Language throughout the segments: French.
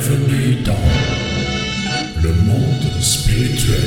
Bienvenue dans le monde spirituel.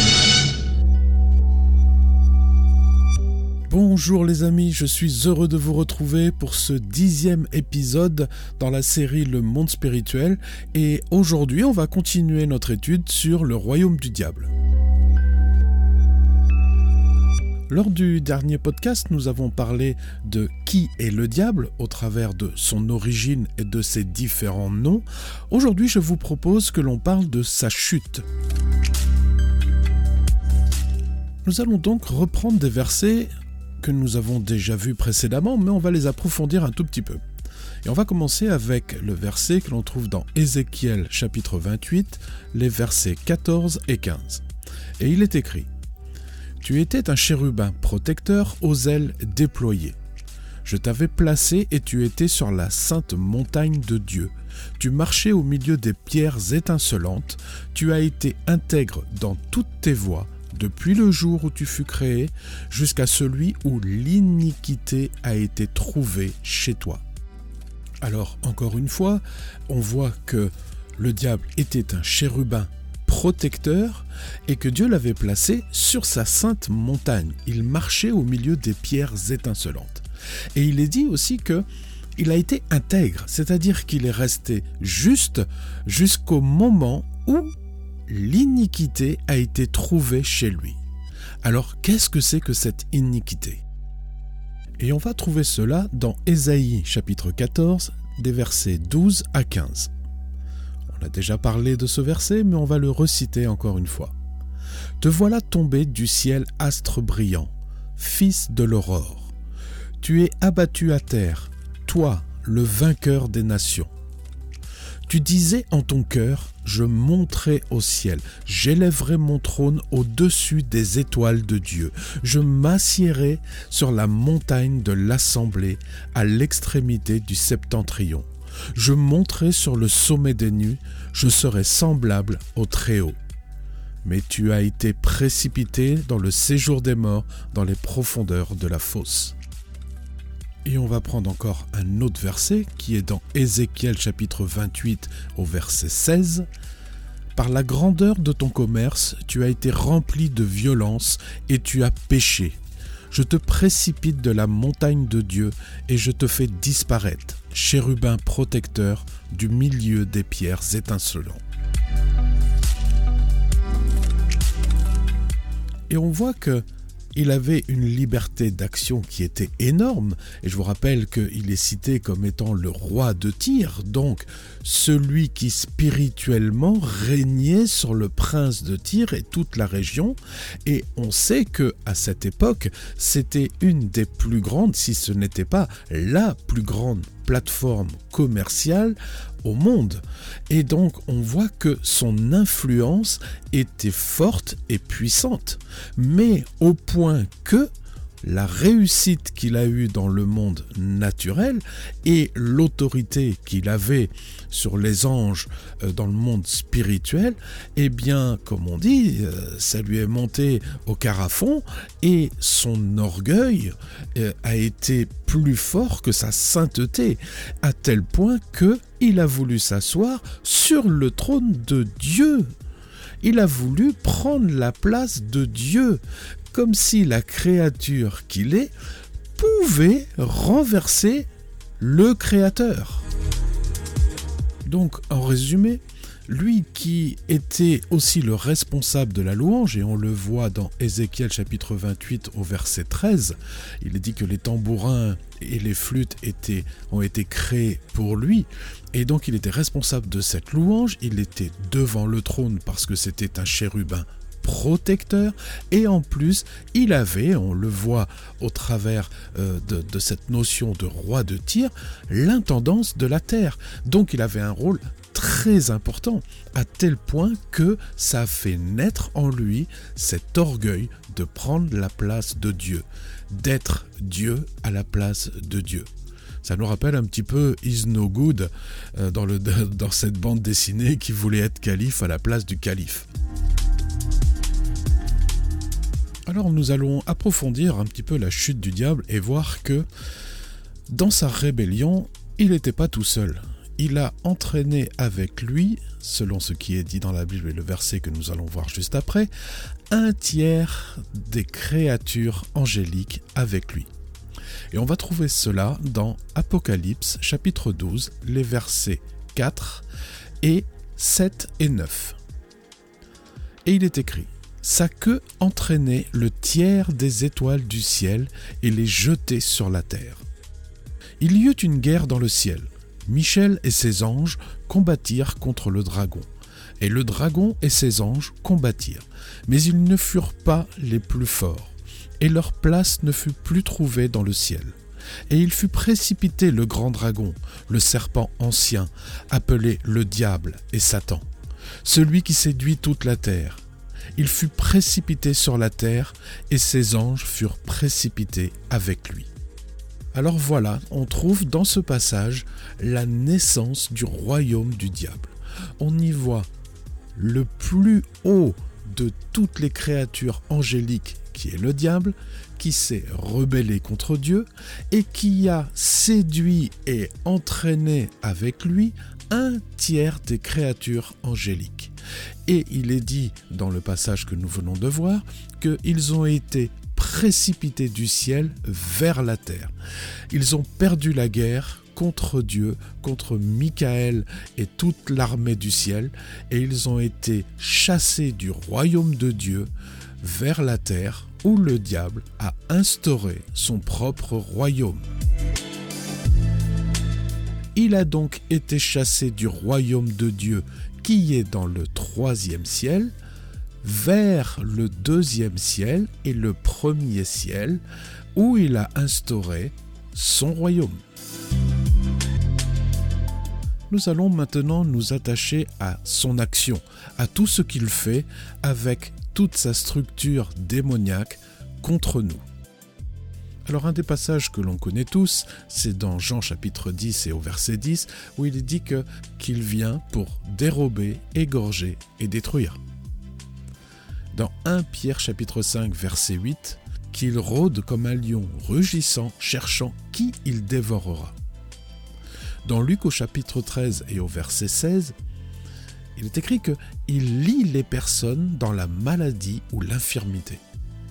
Bonjour les amis, je suis heureux de vous retrouver pour ce 10e épisode dans la série Le Monde Spirituel et aujourd'hui on va continuer notre étude sur le royaume du diable. Lors du dernier podcast, nous avons parlé de qui est le diable au travers de son origine et de ses différents noms. Aujourd'hui, je vous propose que l'on parle de sa chute. Nous allons donc reprendre des versets que nous avons déjà vus précédemment, mais on va les approfondir un tout petit peu. Et on va commencer avec le verset que l'on trouve dans Ézéchiel chapitre 28, les versets 14 et 15. Et il est écrit: Tu étais un chérubin protecteur aux ailes déployées. Je t'avais placé et tu étais sur la sainte montagne de Dieu. Tu marchais au milieu des pierres étincelantes. Tu as été intègre dans toutes tes voies, depuis le jour où tu fus créé, jusqu'à celui où l'iniquité a été trouvée chez toi. Alors, encore une fois, on voit que le diable était un chérubin protecteur et que Dieu l'avait placé sur sa sainte montagne. Il marchait au milieu des pierres étincelantes. Et il est dit aussi qu'il a été intègre, c'est-à-dire qu'il est resté juste jusqu'au moment où l'iniquité a été trouvée chez lui. Alors, qu'est-ce que c'est que cette iniquité ? Et on va trouver cela dans Ésaïe chapitre 14, des versets 12 à 15. On a déjà parlé de ce verset, mais on va le reciter encore une fois. « Te voilà tombé du ciel, astre brillant, fils de l'aurore. Tu es abattu à terre, toi, le vainqueur des nations. Tu disais en ton cœur, je monterai au ciel, j'élèverai mon trône au-dessus des étoiles de Dieu. Je m'assiérai sur la montagne de l'assemblée, à l'extrémité du septentrion. Je monterai sur le sommet des nues, je serai semblable au Très-Haut. Mais tu as été précipité dans le séjour des morts, dans les profondeurs de la fosse. » Et on va prendre encore un autre verset qui est dans Ézéchiel chapitre 28 au verset 16. « Par la grandeur de ton commerce, tu as été rempli de violence et tu as péché. Je te précipite de la montagne de Dieu et je te fais disparaître, chérubin protecteur du milieu des pierres étincelantes. » Et on voit qu'il avait une liberté d'action qui était énorme, et je vous rappelle qu'il est cité comme étant le roi de Tyr, donc celui qui spirituellement régnait sur le prince de Tyr et toute la région, et on sait qu'à cette époque, c'était une des plus grandes, si ce n'était pas la plus grande plateforme commerciale au monde. Et donc on voit que son influence était forte et puissante, mais au point que la réussite qu'il a eue dans le monde naturel et l'autorité qu'il avait sur les anges dans le monde spirituel, eh bien, comme on dit, ça lui est monté au carafon et son orgueil a été plus fort que sa sainteté, à tel point qu'il a voulu s'asseoir sur le trône de Dieu. Il a voulu prendre la place de Dieu, comme si la créature qu'il est pouvait renverser le Créateur. Donc, en résumé, lui qui était aussi le responsable de la louange, et on le voit dans Ézéchiel chapitre 28 au verset 13, il est dit que les tambourins et les flûtes ont été créés pour lui, et donc il était responsable de cette louange, il était devant le trône parce que c'était un chérubin protecteur, et en plus il avait, on le voit au travers de cette notion de roi de Tyr, l'intendance de la terre, donc il avait un rôle très important, à tel point que ça a fait naître en lui cet orgueil de prendre la place de Dieu, d'être Dieu à la place de Dieu. Ça nous rappelle un petit peu Is No Good dans cette bande dessinée qui voulait être calife à la place du calife. Alors nous allons approfondir un petit peu la chute du diable et voir que dans sa rébellion, il n'était pas tout seul. il a entraîné avec lui, selon ce qui est dit dans la Bible et le verset que nous allons voir juste après, 1/3 des créatures angéliques avec lui. Et on va trouver cela dans Apocalypse chapitre 12, les versets 4 et 7 et 9. Et il est écrit: sa queue entraînait le tiers des étoiles du ciel et les jetait sur la terre. Il y eut une guerre dans le ciel. Michel et ses anges combattirent contre le dragon. Et le dragon et ses anges combattirent. Mais ils ne furent pas les plus forts. Et leur place ne fut plus trouvée dans le ciel. Et il fut précipité le grand dragon, le serpent ancien, appelé le diable et Satan, celui qui séduit toute la terre. Il fut précipité sur la terre, et ses anges furent précipités avec lui. Alors voilà, on trouve dans ce passage la naissance du royaume du diable. On y voit le plus haut de toutes les créatures angéliques, qui est le diable, qui s'est rebellé contre Dieu et qui a séduit et entraîné avec lui 1/3 des créatures angéliques. Et il est dit dans le passage que nous venons de voir qu'ils ont été précipités du ciel vers la terre. Ils ont perdu la guerre contre Dieu, contre Michael et toute l'armée du ciel, et ils ont été chassés du royaume de Dieu vers la terre, où le diable a instauré son propre royaume. Il a donc été chassé du royaume de Dieu, qui est dans le 3e ciel, vers le 2e ciel et le 1er ciel, où il a instauré son royaume. Nous allons maintenant nous attacher à son action, à tout ce qu'il fait avec toute sa structure démoniaque contre nous. Alors un des passages que l'on connaît tous, c'est dans Jean chapitre 10 et au verset 10, où il est dit qu'il vient pour dérober, égorger et détruire. Dans 1 Pierre chapitre 5 verset 8, qu'il rôde comme un lion rugissant, cherchant qui il dévorera. Dans Luc au chapitre 13 et au verset 16, il est écrit qu'il lie les personnes dans la maladie ou l'infirmité.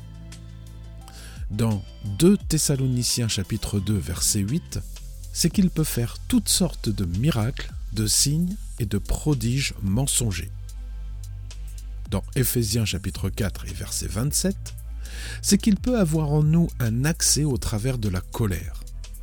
Dans 2 Thessaloniciens chapitre 2 verset 8, c'est qu'il peut faire toutes sortes de miracles, de signes et de prodiges mensongers. Dans Éphésiens chapitre 4 et verset 27, c'est qu'il peut avoir en nous un accès au travers de la colère.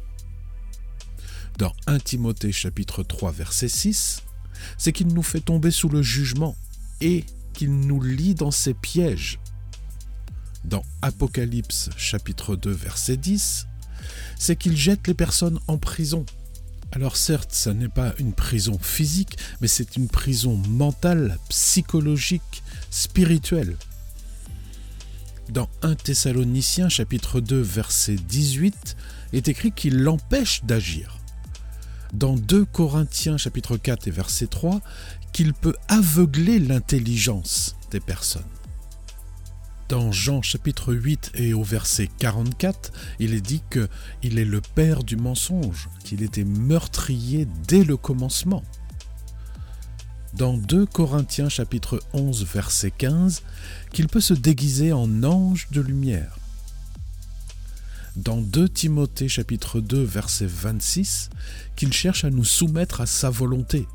Dans 1 Timothée chapitre 3 verset 6, c'est qu'il nous fait tomber sous le jugement et qu'il nous lie dans ses pièges. Dans Apocalypse chapitre 2 verset 10, c'est qu'il jette les personnes en prison. Alors certes, ça n'est pas une prison physique, mais c'est une prison mentale, psychologique, spirituelle. Dans 1 Thessaloniciens chapitre 2 verset 18, est écrit qu'il l'empêche d'agir. Dans 2 Corinthiens chapitre 4 et verset 3, qu'il peut aveugler l'intelligence des personnes. Dans Jean chapitre 8 et au verset 44, il est dit qu'il est le père du mensonge, qu'il était meurtrier dès le commencement. Dans 2 Corinthiens chapitre 11 verset 15, qu'il peut se déguiser en ange de lumière. Dans 2 Timothée chapitre 2 verset 26, qu'il cherche à nous soumettre à sa volonté.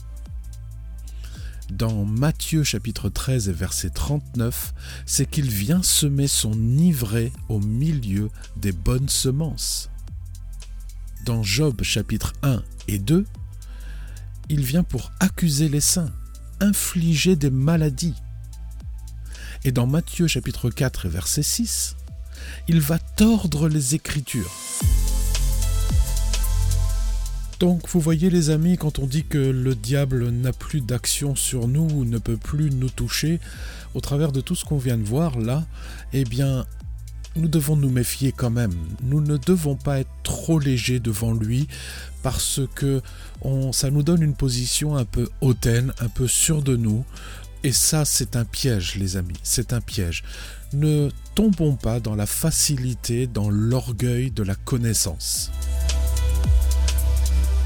Dans Matthieu chapitre 13 et verset 39, c'est qu'il vient semer son ivraie au milieu des bonnes semences. Dans Job chapitre 1 et 2, il vient pour accuser les saints, infliger des maladies. Et dans Matthieu chapitre 4 et verset 6, il va tordre les Écritures. Donc vous voyez les amis, quand on dit que le diable n'a plus d'action sur nous ou ne peut plus nous toucher, au travers de tout ce qu'on vient de voir là, eh bien nous devons nous méfier quand même. Nous ne devons pas être trop légers devant lui parce que ça nous donne une position un peu hautaine, un peu sûre de nous. Et ça, c'est un piège, les amis, c'est un piège. Ne tombons pas dans la facilité, dans l'orgueil de la connaissance.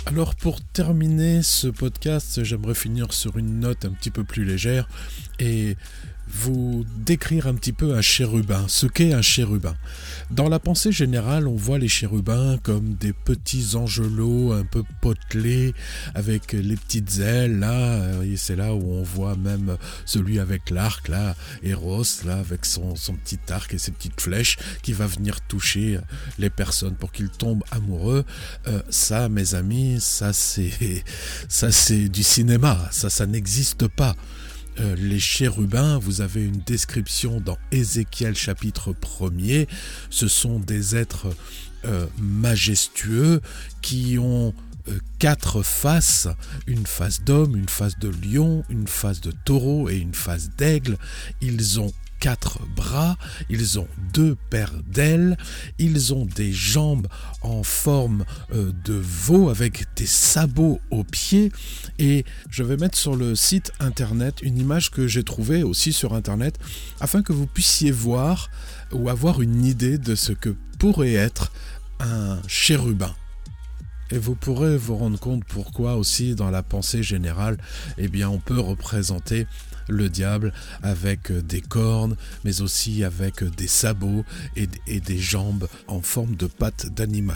Alors pour terminer ce podcast, j'aimerais finir sur une note un petit peu plus légère et vous décrire un petit peu un chérubin, ce qu'est un chérubin. Dans la pensée générale, on voit les chérubins comme des petits angelots un peu potelés avec les petites ailes là, et c'est là où on voit même celui avec l'arc là, Eros là, avec son petit arc et ses petites flèches qui va venir toucher les personnes pour qu'ils tombent amoureux. Ça, mes amis, ça c'est du cinéma, ça n'existe pas. Les chérubins, vous avez une description dans Ézéchiel chapitre 1er, ce sont des êtres majestueux qui ont 4 faces, une face d'homme, une face de lion, une face de taureau et une face d'aigle. Ils ont 4 bras, ils ont 2 paires d'ailes, ils ont des jambes en forme de veau avec des sabots aux pieds, et je vais mettre sur le site internet une image que j'ai trouvée aussi sur internet afin que vous puissiez voir ou avoir une idée de ce que pourrait être un chérubin. Et vous pourrez vous rendre compte pourquoi aussi dans la pensée générale, on peut représenter le diable avec des cornes, mais aussi avec des sabots et des jambes en forme de pattes d'animal.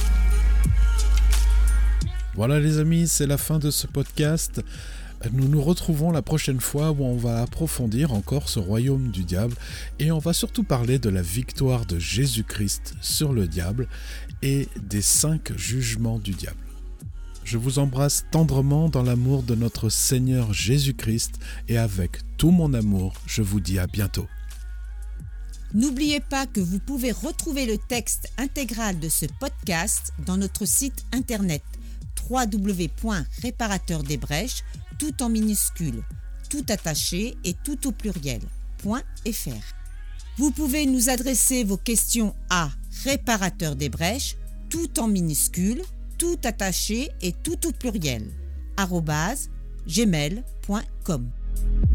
Voilà les amis, c'est la fin de ce podcast. Nous nous retrouvons la prochaine fois où on va approfondir encore ce royaume du diable et on va surtout parler de la victoire de Jésus-Christ sur le diable et des 5 jugements du diable. Je vous embrasse tendrement dans l'amour de notre Seigneur Jésus-Christ et avec tout mon amour, je vous dis à bientôt. N'oubliez pas que vous pouvez retrouver le texte intégral de ce podcast dans notre site internet www.réparateurdesbrèches, tout en minuscules, tout attaché et tout au pluriel, .fr. Vous pouvez nous adresser vos questions à réparateurdesbrèches, tout en minuscules, tout attaché et tout au pluriel, @gmail.com.